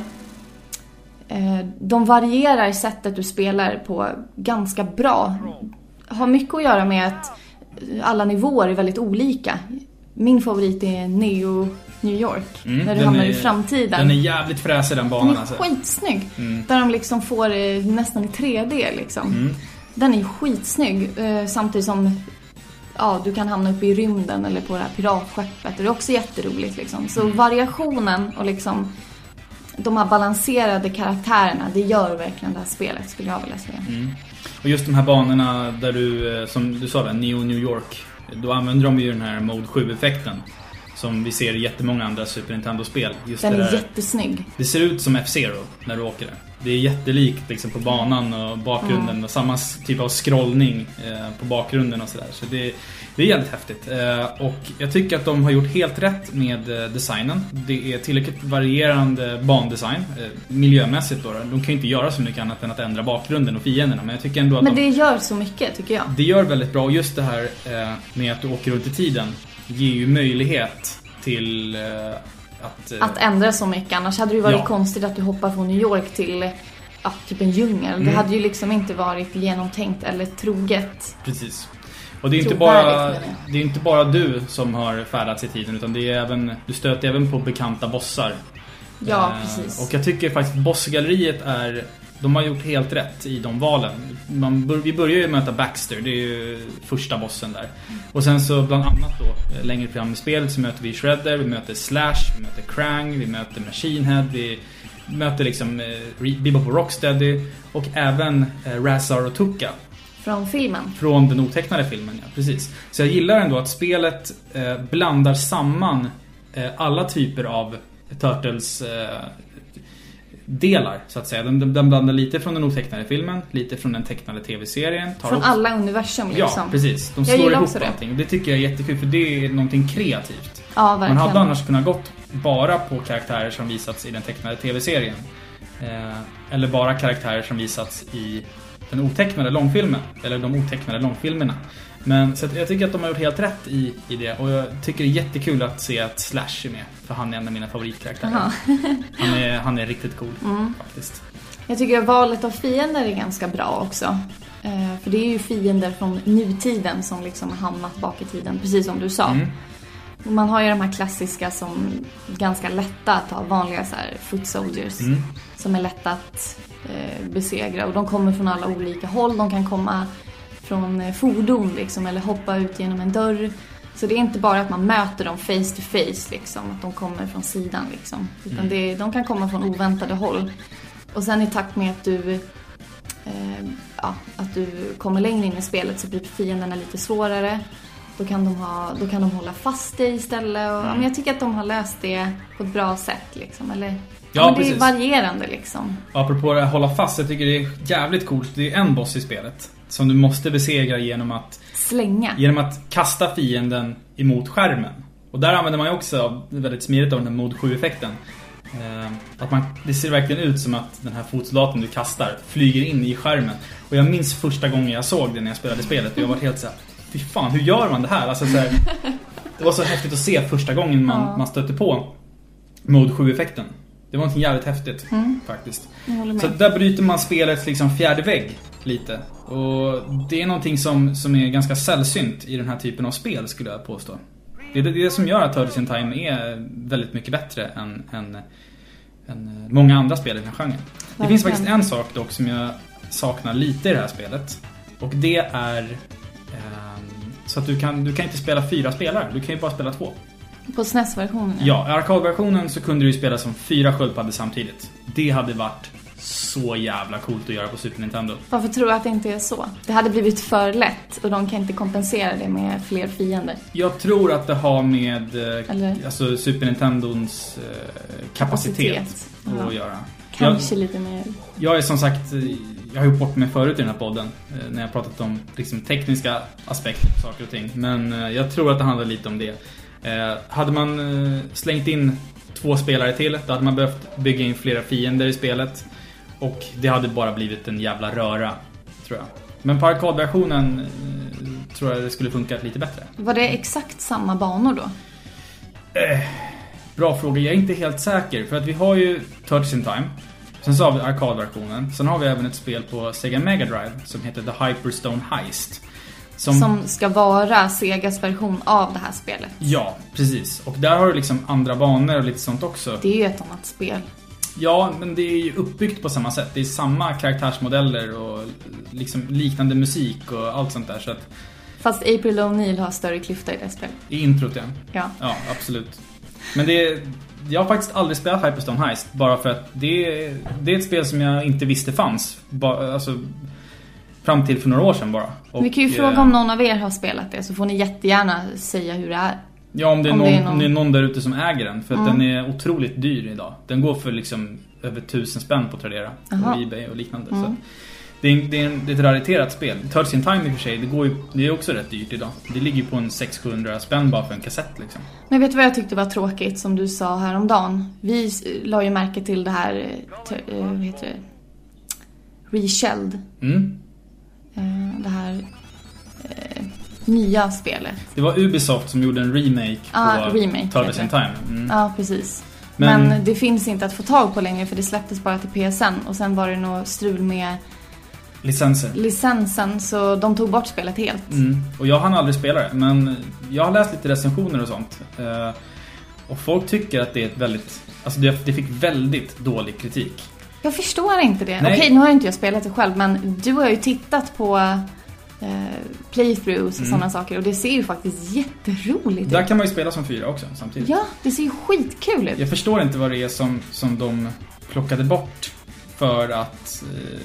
De varierar sättet du spelar på ganska bra. Har mycket att göra med att alla nivåer är väldigt olika. Min favorit är Neo New York. När du hamnar i framtiden. Den är jävligt fräsig den banan. Den är skitsnygg. Där de liksom får nästan i 3D liksom. Den är skitsnygg. Samtidigt som du kan hamna uppe i rymden eller på det här piratskeppet. Det är också jätteroligt liksom. Så variationen och liksom de här balanserade karaktärerna, det gör verkligen det här spelet, skulle jag vilja säga. Och just de här banorna där du, som du sa där, Neo New York, då använder de ju den här Mode 7-effekten som vi ser i jättemånga andra Super Nintendo-spel. Just den är där, jättesnygg. Det ser ut som F-Zero när du åker där. Det är jättelikt liksom, på banan och bakgrunden och samma typ av scrollning på bakgrunden och sådär. Så det är jävligt häftigt. Och jag tycker att de har gjort helt rätt med designen. Det är tillräckligt varierande bandesign miljömässigt då. De kan ju inte göra så mycket annat än att ändra bakgrunden och fienderna. Men jag tycker ändå att det gör så mycket, tycker jag. Det gör väldigt bra. Och just det här med att du åker runt i tiden ger ju möjlighet till att ändra så mycket. Annars hade det ju varit konstigt att du hoppar från New York till typ en djungel. Det hade ju liksom inte varit genomtänkt eller troget. Precis. Och det är inte bara du som har färdats i tiden, utan det är även, du stöter även på bekanta bossar. Ja, precis. Och jag tycker faktiskt bossgalleriet de har gjort helt rätt i de valen. Vi börjar ju möta Baxter, det är ju första bossen där. Och sen så bland annat då, längre fram i spelet så möter vi Shredder, vi möter Slash, vi möter Krang, vi möter Machine Head, vi möter liksom Bebop och Rocksteady och även Razar och Tukka. Från filmen? Från den otecknade filmen, ja, precis. Så jag gillar ändå att spelet blandar samman alla typer av Turtles delar, så att säga. Den blandar lite från den otecknade filmen, lite från den tecknade tv-serien. Från alla universum liksom. Ja, precis. De slår ihop allting. Det tycker jag är jättekul, för det är någonting kreativt. Ja, verkligen. Man hade annars kunnat gått bara på karaktärer som visats i den tecknade tv-serien. Eller bara karaktärer som visats i den otecknade långfilmen. Eller de otecknade långfilmerna. Men så att jag tycker att de har gjort helt rätt i det. Och jag tycker det är jättekul att se att Slash är med. För han är en av mina favoritkaraktärer. Han är riktigt cool faktiskt. Jag tycker att valet av fiender är ganska bra också. För det är ju fiender från nutiden som liksom har hamnat bak i tiden. Precis som du sa. Man har ju de här klassiska som är ganska lätta att ha, vanliga så här foot soldiers. Som är lätta att besegra. Och de kommer från alla olika håll. De kan komma från fordon liksom, eller hoppa ut genom en dörr. Så det är inte bara att man möter dem face to face liksom, att de kommer från sidan liksom, utan de kan komma från oväntade håll. Och sen i takt med att du kommer längre in i spelet så blir fienderna lite svårare. Då kan de hålla fast dig istället och, men jag tycker att de har löst det på ett bra sätt liksom, eller men det är varierande liksom. Apropå att hålla fast, jag tycker det är jävligt coolt. Det är en boss i spelet som du måste besegra genom att slänga. Genom att kasta fienden emot skärmen. Och där använder man ju också väldigt smidigt av den här mod 7-effekten. Det ser verkligen ut som att den här fotsoldaten du kastar flyger in i skärmen. Och jag minns första gången jag såg det när jag spelade spelet. Och jag var helt så här, fy fan, hur gör man det här? Alltså, så här, det var så häftigt att se första gången man stötte på mod 7-effekten. Det var något jävligt häftigt faktiskt. Så där bryter man spelets liksom fjärde vägg lite. Och det är någonting som är ganska sällsynt i den här typen av spel, skulle jag påstå. Det är det som gör att Turtles in Time är väldigt mycket bättre än många andra spel i den här genren. Det finns faktiskt en sak dock som jag saknar lite i det här spelet. Och det är så att du kan inte spela 4 spelare. Du kan ju bara spela 2. På SNES-versionen? Ja, i arkadversionen så kunde du ju spela som 4 sköldpaddor samtidigt. Det hade varit så jävla coolt att göra på Super Nintendo. Varför tror du att det inte är så? Det hade blivit för lätt och de kan inte kompensera det med fler fiender. Jag tror att det har med alltså Super Nintendons kapacitet att göra. Kanske lite mer. Jag är som sagt, jag har gjort bort mig förut i den här podden när jag pratat om liksom tekniska aspekter på saker och ting. Men jag tror att det handlar lite om det. Hade man slängt in 2 spelare till, då hade man behövt bygga in flera fiender i spelet. Och det hade bara blivit en jävla röra, tror jag. Men på arkadversionen tror jag det skulle funka lite bättre. Var det exakt samma banor då? Bra fråga, jag är inte helt säker. För att vi har ju Turtles in Time. Sen så har vi arkadversionen. Sen har vi även ett spel på Sega Mega Drive som heter The Hyperstone Heist. Som ska vara Segas version av det här spelet. Ja, precis. Och där har du liksom andra banor och lite sånt också. Det är ju ett annat spel. Ja, men det är ju uppbyggt på samma sätt. Det är samma karaktärsmodeller och liksom liknande musik och allt sånt där. Så att fast April O'Neil har större klyfta i det spelet. I introt, ja. Ja, absolut. Men jag har faktiskt aldrig spelat Hyperstone Heist. Bara för att det är ett spel som jag inte visste fanns. Alltså fram till för några år sedan bara. Och vi kan ju fråga om någon av er har spelat det, så får ni jättegärna säga hur det är. Ja, om det är någon där ute som äger den. För att den är otroligt dyr idag. Den går för liksom över 1000 spänn på Tradera och eBay och liknande. Så det är ett rariterat spel. Turtles in Time i och för sig, det är också rätt dyrt idag. Det ligger på en 600-700 spänn bara för en kassett liksom. Men vet du vad jag tyckte var tråkigt som du sa häromdagen? Vi la ju märke till det här, vad heter det? Reshelled. Det här nya spelet. Det var Ubisoft som gjorde en remake på remake, Turtles in Time. Ja, precis. Men det finns inte att få tag på längre för det släpptes bara till PSN. Och sen var det nog strul med licensen så de tog bort spelet helt. Och jag hann aldrig spela det, men jag har läst lite recensioner och sånt. Och folk tycker att det är ett väldigt... Alltså det fick väldigt dålig kritik. Jag förstår inte det. Okej, nu har inte jag spelat det själv, men du har ju tittat på playthroughs och sådana saker. Och det ser ju faktiskt jätteroligt ut. Där kan man ju spela som 4 också samtidigt. Ja, det ser ju skitkul ut. Jag förstår inte vad det är som de plockade bort för att...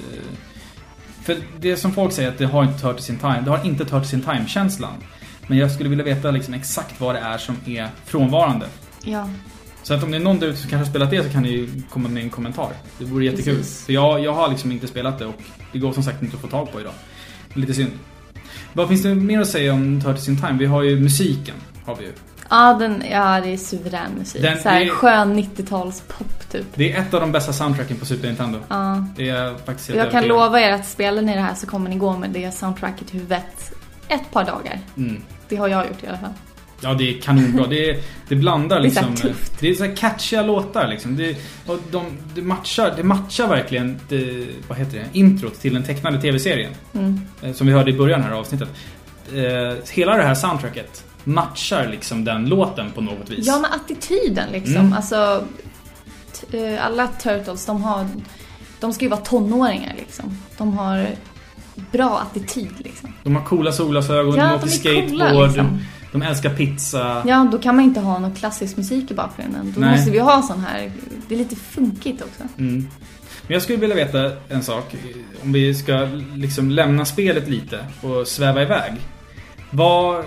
För det som folk säger att det har inte tört i sin time. Det har inte tört i sin time-känslan. Men jag skulle vilja veta liksom exakt vad det är som är frånvarande. Ja. Så att om det är någon där ute som kanske har spelat det så kan ni ju komma med en kommentar. Det vore jättekul. Precis. För jag har liksom inte spelat det och det går som sagt inte att få tag på idag. Lite synd. Vad finns det mer att säga om Tört i sin time? Vi har ju musiken, har vi ju. Ja, det är suverän musik. Så här, skön 90-tals pop typ. Det är ett av de bästa soundtracken på Super Nintendo. Ja. Det är faktiskt jag kan lova er att spelar ni det här så kommer ni gå med det soundtracket i huvudet ett par dagar. Det har jag gjort i alla fall. Ja, det är kanonbra. Det blandar liksom. Det är så tufft. Det är så här catchiga låtar liksom. Det matchar verkligen vad heter det? Introt till den tecknade tv-serien. Som vi hörde i början här av avsnittet. Hela det här soundtracket matchar liksom den låten på något vis. Ja, med attityden liksom. Alltså alla Turtles, de ska ju vara tonåringar liksom. De har bra attityd liksom. De har coola solglasögon, ja, de åker skateboard, liksom. De älskar pizza. Ja, då kan man inte ha någon klassisk musik i bakgrunden. Då måste vi ha sån här. Det är lite funkigt också. Men jag skulle vilja veta en sak. Om vi ska liksom lämna spelet lite och sväva iväg. Vad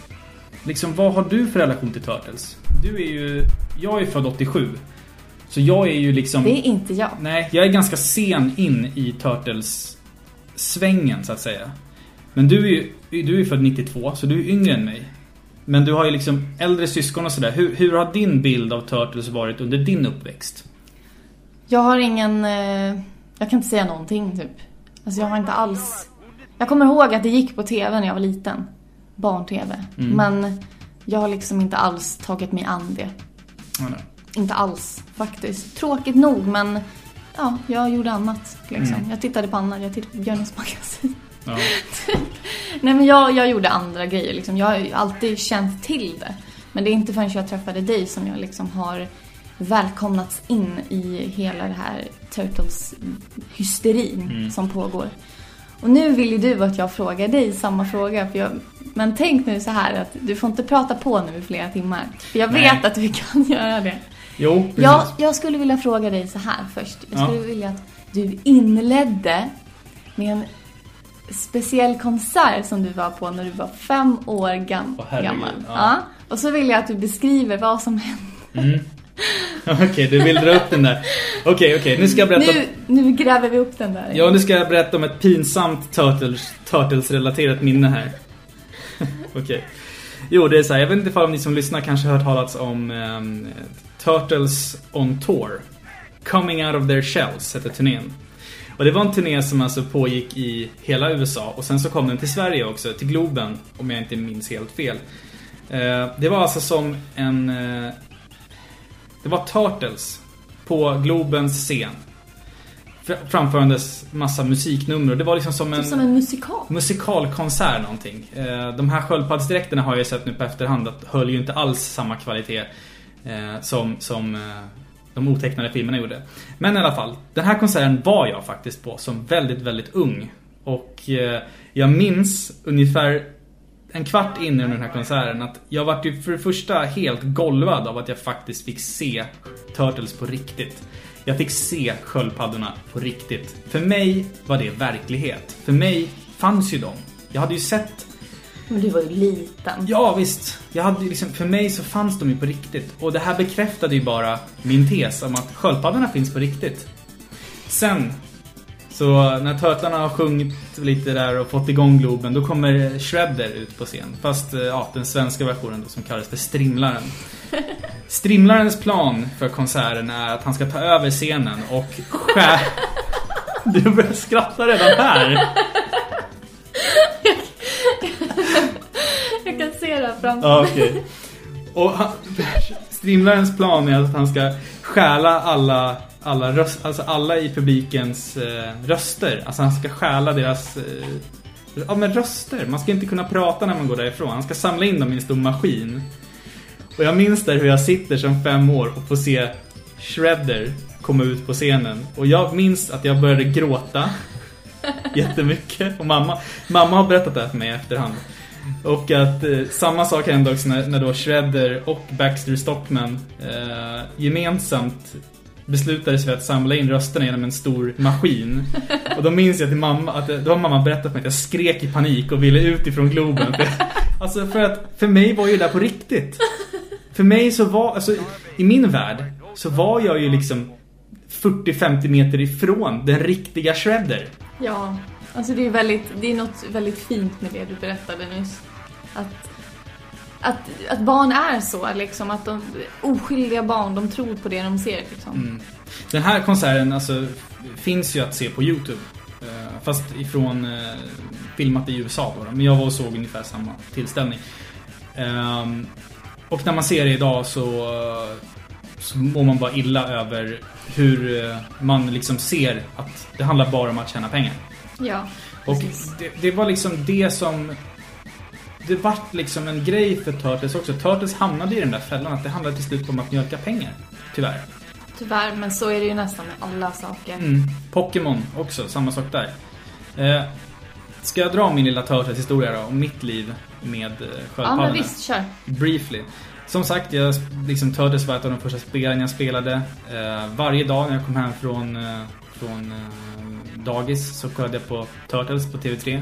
har du för relation till Turtles? Jag är född 87. Så jag är ju liksom... Det är inte jag. Nej, jag är ganska sen in i Turtles-svängen så att säga. Men du är född 92, så du är yngre än mig. Men du har ju liksom äldre syskon och sådär. Hur har din bild av Turtles varit under din uppväxt? Jag har ingen... jag kan inte säga någonting typ. Alltså jag har inte alls... Jag kommer ihåg att det gick på tv när jag var liten. Barn-tv. Men jag har liksom inte alls tagit mig an det. Nej. Inte alls faktiskt. Tråkigt nog, men ja, jag gjorde annat liksom. Jag tittade på annat. Jag tittade på Björnens magasin. Ja. Nej, men jag gjorde andra grejer liksom. Jag har ju alltid känt till det. Men det är inte förrän jag träffade dig som jag liksom har välkomnats in i hela det här Turtles-hysterin som pågår. Och nu vill ju du att jag frågar dig samma fråga. Men tänk nu så här att du får inte prata på nu i flera timmar. För jag vet att vi kan göra det. Jo, jag skulle vilja fråga dig så här först. Jag skulle vilja att du inledde med en speciell konsert som du var på när du var 5 år gammal. Ja. Och så vill jag att du beskriver vad som hände. Okej, du vill dra upp den där. Okej, nu ska jag berätta. Nu gräver vi upp den där. Ja, nu ska jag berätta om ett pinsamt Turtles-relaterat minne här. Okej. Jo, det är så här, jag vet inte om ni som lyssnar kanske har hört talats om Turtles on Tour. Coming Out of Their Shells heter turnén. Och det var en turné som alltså pågick i hela USA. Och sen så kom den till Sverige också, till Globen, om jag inte minns helt fel. Det var alltså som det var Turtles på Globens scen. Framförandes massa musiknummer. Det var liksom som en musikalkonsert någonting. De här sköldpaddsdräkterna har jag sett nu på efterhand att höll ju inte alls samma kvalitet som de otecknade filmerna gjorde. Men i alla fall, den här konserten var jag faktiskt på som väldigt, väldigt ung. Och jag minns ungefär en kvart in i den här konserten att jag var ju för det första helt golvad av att jag faktiskt fick se Turtles på riktigt. Jag fick se sköldpaddorna på riktigt. För mig var det verklighet. För mig fanns ju de. Jag hade ju sett... Men du var ju liten. Ja, visst. Jag hade liksom, för mig så fanns de ju på riktigt. Och det här bekräftade ju bara min tes om att sköldpaddorna finns på riktigt. Sen, så när Turtlarna har sjungit lite där och fått igång Globen, då kommer Shredder ut på scen. Fast den svenska versionen då, som kallas för Strimlaren. Strimlarens plan för konserten är att han ska ta över scenen och Du börjar skratta redan här. Jag kan se det framför mig. Okay. Och Strimlarens plan är att han ska stjäla alla i publikens röster. Alltså han ska stjäla deras men röster. Man ska inte kunna prata när man går därifrån. Han ska samla in dem i en stor maskin. Och jag minns där hur jag sitter som 5 år och får se Shredder komma ut på scenen. Och jag minns att jag började gråta jättemycket. Och mamma har berättat det här för mig efterhand. Och att samma sak hände också när då Shredder och Baxter Stockman gemensamt beslutade sig för att samla in rösterna genom en stor maskin. Och då minns jag till mamma att då har mamma berättat för mig att jag skrek i panik och ville ut ifrån Globen. Alltså för mig var ju det där på riktigt. För mig så var, alltså i min värld så var jag ju liksom 40-50 meter ifrån den riktiga Shredder. Ja, alltså det är något väldigt fint med det du berättade nyss. Att barn är så liksom, att de oskyldiga barn, de tror på det de ser liksom. Den här konserten alltså finns ju att se på YouTube. Fast ifrån filmat i USA då. Men jag var och såg ungefär samma tillställning. Och när man ser det idag så mår man bara illa över hur man liksom ser att det handlar bara om att tjäna pengar. Ja, och det var liksom det som det vart liksom en grej för Turtles också. Turtles hamnade i den där fällan att det handlade till slut om att mjölka pengar. Tyvärr, men så är det ju nästan med alla saker. Pokémon också, samma sak där. Ska jag dra min lilla Turtles historia då, om mitt liv med sköldpaddorna? Ja, men visst, kör. Briefly. Som sagt, Turtles var ett av de första spelen jag spelade. Varje dag när jag kom hem från dagis så kollade jag på Turtles på TV3.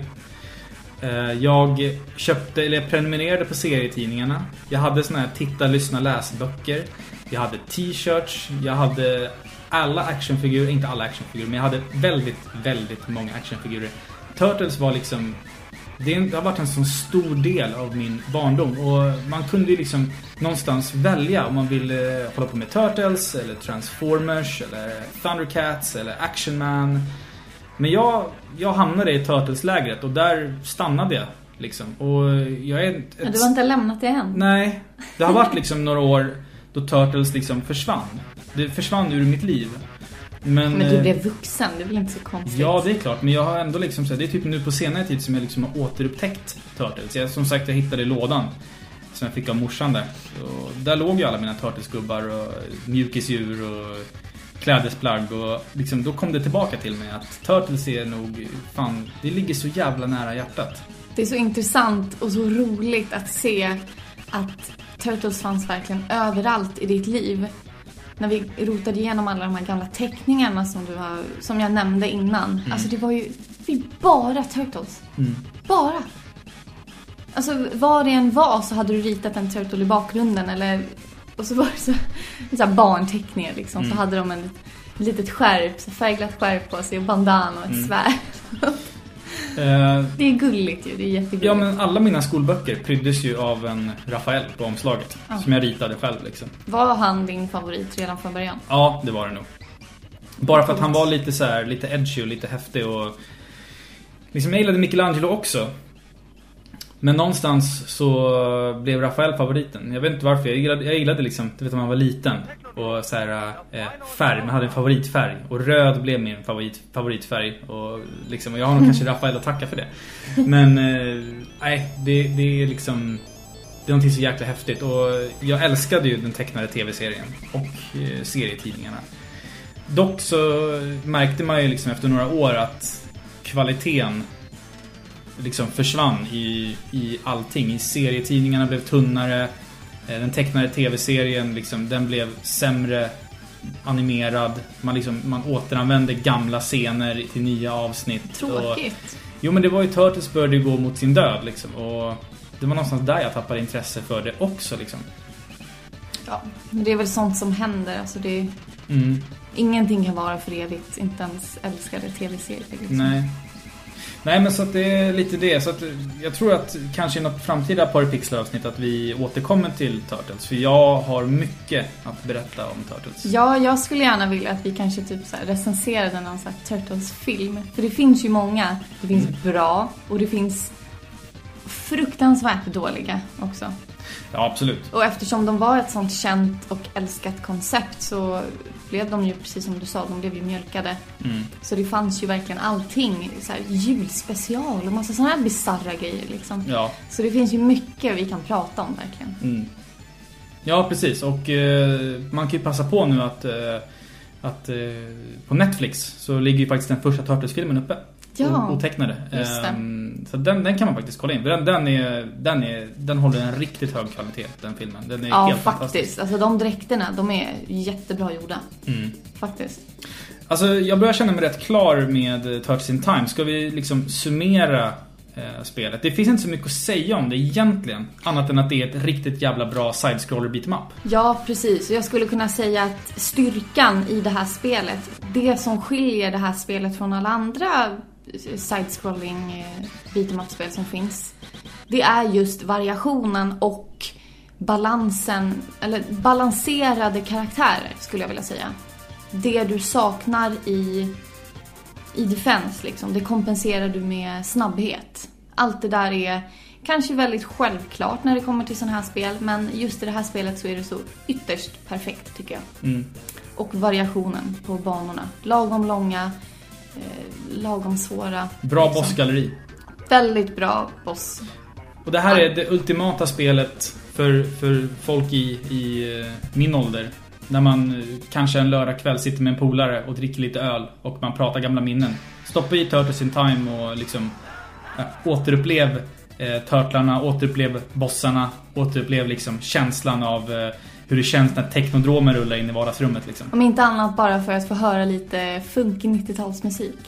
Jag prenumererade på serietidningarna. Jag hade såna här titta, lyssna, läsböcker. Jag hade t-shirts. Jag hade alla actionfigurer, inte alla actionfigurer, men jag hade väldigt, väldigt många actionfigurer. Turtles var liksom, det har varit en sån stor del av min barndom. Och man kunde ju liksom någonstans välja om man ville hålla på med Turtles eller Transformers eller Thundercats eller Action Man. Men jag hamnade i Turtles-lägret och där stannade jag liksom. Och jag är men du har inte lämnat det än? Nej, det har varit liksom några år då Turtles liksom försvann. Det försvann ur mitt liv. Men du blev vuxen, det är väl inte så konstigt? Ja, det är klart. Men jag har ändå liksom så det är typ nu på senare tid som jag liksom har återupptäckt Turtles. Som sagt, jag hittade i lådan som jag fick av morsan där. Och där låg ju alla mina Turtles-gubbar och mjukisdjur och klädesplagg och liksom, då kom det tillbaka till mig att Turtles är nog, fan, det ligger så jävla nära hjärtat. Det är så intressant och så roligt att se att Turtles fanns verkligen överallt i ditt liv. När vi rotade igenom alla de här gamla teckningarna som jag nämnde innan. Alltså det var ju bara Turtles. Bara. Alltså vad det än var så hade du ritat en Turtle i bakgrunden eller. Och så var det så här barnteckningar liksom. Så hade de ett litet skärp, så färgglatt skärp på sig och bandana och ett svärd. Det är gulligt ju, det är jättegulligt. Ja, men alla mina skolböcker pryddes ju av en Raphael på omslaget. Som jag ritade själv liksom. Var han din favorit redan från början? Ja, det var det nog. Bara för att han var lite så här, lite edgy och lite häftig och liksom jag gillade Michelangelo också. Men någonstans så blev Raphael favoriten. Jag vet inte varför. Jag gillade liksom, du vet när man var liten. Och så här färg, man hade en favoritfärg. Och röd blev min favoritfärg. Och liksom, och jag har nog kanske Raphael att tacka för det. Men nej, det är liksom, det är någonting så jäkla häftigt. Och jag älskade ju den tecknade tv-serien och serietidningarna. Dock så märkte man ju liksom efter några år att kvaliteten liksom försvann i allting. I serietidningarna blev tunnare. Den tecknade tv-serien liksom, den blev sämre animerad. Man återanvände gamla scener till nya avsnitt. Tråkigt. Jo, men det var ju Turtles började gå mot sin död liksom. Och det var någonstans där jag tappade intresse för det också liksom. Ja, men det är väl sånt som händer. Alltså det ingenting kan vara för evigt. Inte ens älskade tv-serier liksom. Nej, men så att det är lite det. Så att jag tror att kanske i något framtida Paripixlar-avsnitt att vi återkommer till Turtles. För jag har mycket att berätta om Turtles. Ja, jag skulle gärna vilja att vi kanske typ så här recenserade någon sån här Turtles-film. För det finns ju många. Det finns bra och det finns fruktansvärt dåliga också. Ja, absolut. Och eftersom de var ett sånt känt och älskat koncept så blev de ju, precis som du sa, de blev ju mjölkade. Så det fanns ju verkligen allting, så här, julspecial och massa sådana här bizarra grejer liksom. Ja. Så det finns ju mycket vi kan prata om verkligen. Ja, precis. Och man kan ju passa på nu att på Netflix så ligger ju faktiskt den första Turtles-filmen uppe. Ja, otecknade. just det. Så den kan man faktiskt kolla in. Den håller en riktigt hög kvalitet, den filmen. Den är Ja, helt faktiskt. fantastisk. Alltså de dräkterna, de är jättebra gjorda. Faktiskt. Alltså jag börjar känna mig rätt klar med Turtles in Time. Ska vi liksom summera spelet? Det finns inte så mycket att säga om det egentligen. Annat än att det är ett riktigt jävla bra side-scroller beat'em up. Ja, precis. Jag skulle kunna säga att styrkan i det här spelet, det som skiljer det här spelet från alla andra side-scrolling beat'em up-spel som finns, det är just variationen och balansen, eller balanserade karaktärer skulle jag vilja säga. Det du saknar i Defense liksom, det kompenserar du med snabbhet. Allt det där är kanske väldigt självklart när det kommer till sådana här spel, men just i det här spelet så är det så ytterst perfekt tycker jag. Och variationen på banorna, lagom långa, lagom svåra. Bra liksom. bossgalleri. Väldigt bra boss. Och det här är det ultimata spelet för folk i min ålder. När man kanske en lördagkväll sitter med en polare och dricker lite öl och man pratar gamla minnen. Stoppa i Turtles in Time och liksom återupplev turtlarna, återupplev bossarna, återupplev liksom känslan av hur det känns när teknodromer rullar in i vardagsrummet liksom. Om inte annat bara för att få höra lite funkig 90-talsmusik.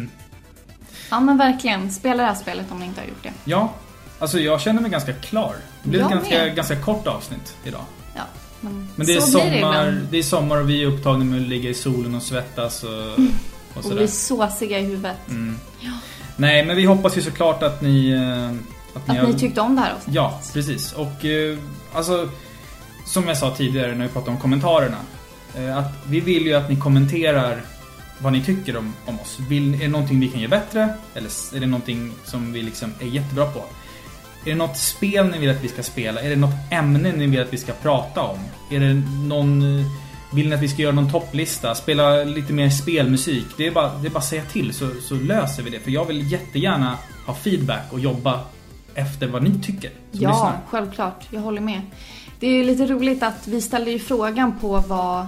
Ja men verkligen, spela det här spelet om ni inte har gjort det. Ja, alltså jag känner mig ganska klar. Det blev ett ganska kort avsnitt idag. Ja, men det är sommar, det är sommar och vi är upptagna med att ligga i solen och svettas och sådär. Och bli såsiga i huvudet. Ja. Nej, men vi hoppas ju såklart att ni ni tyckte om det här också. Ja, precis. Och alltså som jag sa tidigare när vi pratade om kommentarerna, att vi vill ju att ni kommenterar vad ni tycker om oss. Är det någonting vi kan göra bättre? Eller är det någonting som vi liksom är jättebra på? Är det något spel ni vill att vi ska spela? Är det något ämne ni vill att vi ska prata om? Är det vill ni att vi ska göra någon topplista? Spela lite mer spelmusik? Det är bara att säga till så löser vi det. För jag vill jättegärna ha feedback och jobba efter vad ni tycker. Ja, lyssnar. självklart. Jag håller med. Det är lite roligt att vi ställer ju frågan på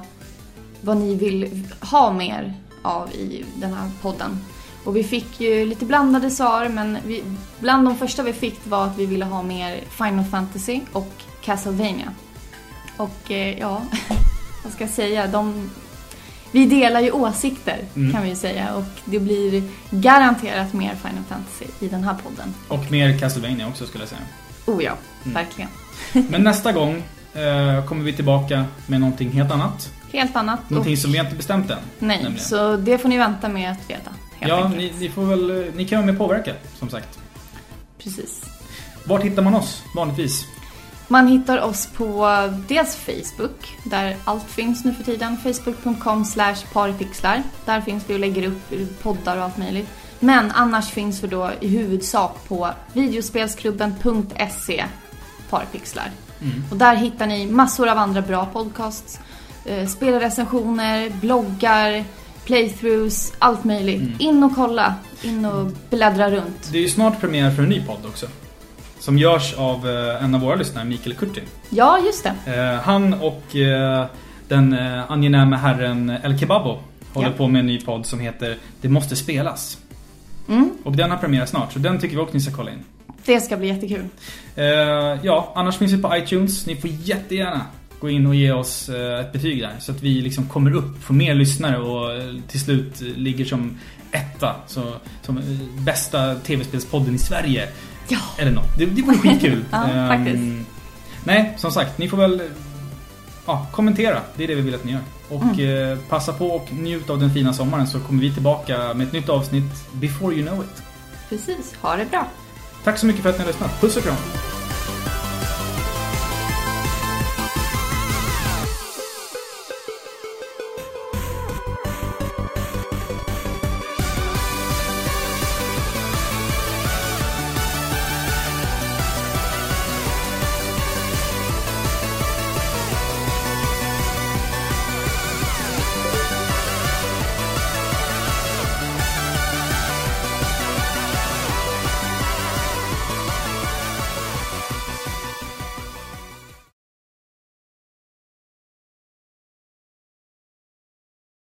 vad ni vill ha mer av i den här podden. Och vi fick ju lite blandade svar, men bland de första vi fick var att vi ville ha mer Final Fantasy och Castlevania. Och ja, vad ska jag säga? Vi delar ju åsikter kan vi säga, och det blir garanterat mer Final Fantasy i den här podden. Och mer Castlevania också skulle jag säga. Oh ja, verkligen. Men nästa gång kommer vi tillbaka med någonting helt annat. Helt annat. Någonting som vi inte bestämt än. Nej, nämligen. Så det får ni vänta med att veta. Ja, ni får väl, ni kan vara med påverka, som sagt. Precis. Vart hittar man oss, vanligtvis? Man hittar oss på dels Facebook, där allt finns nu för tiden. Facebook.com/paripixlar. Där finns vi och lägger upp poddar och allt möjligt. Men annars finns vi då i huvudsak på videospelsklubben.se paripixlar. Och där hittar ni massor av andra bra podcasts. Spelrecensioner, bloggar, playthroughs, allt möjligt. In och kolla, in och bläddra runt. Det är ju snart premiär för en ny podd också. Som görs av en av våra lyssnare, Mikael Kurti. Ja, just det. Han och den angenäma herren El Kebabo håller på med en ny podd som heter Det måste spelas. Och den har premiär snart, så den tycker vi också ni ska kolla in. Det ska bli jättekul. Ja, annars finns vi på iTunes. Ni får jättegärna gå in och ge oss ett betyg där, så att vi liksom kommer upp, får mer lyssnare och till slut ligger som etta, som bästa tv-spelspodden i Sverige. Ja. Eller något. Det vore skitkul. Ja, faktiskt. Nej, som sagt, ni får väl kommentera. Det är det vi vill att ni gör. Och passa på och njut av den fina sommaren, så kommer vi tillbaka med ett nytt avsnitt before you know it. Precis, ha det bra. Tack så mycket för att ni har lyssnat. Puss och kram.